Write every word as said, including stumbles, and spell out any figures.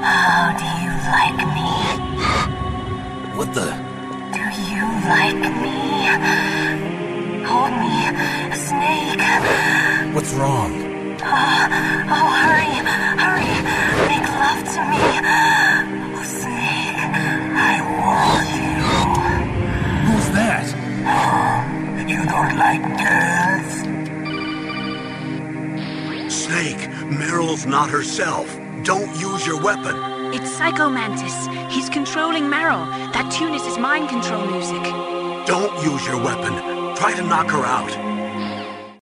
How do you like me? What the? Do you like me? Hold me, Snake. What's wrong? Oh, oh, hurry, hurry. Make love to me. Oh, Snake, I want you. Who's that? Oh, you don't like girls? Snake, Meryl's not herself. Don't use your weapon. It's Psycho Mantis. He's controlling Meryl. That tune is his mind control music. Don't use your weapon. Try to knock her out.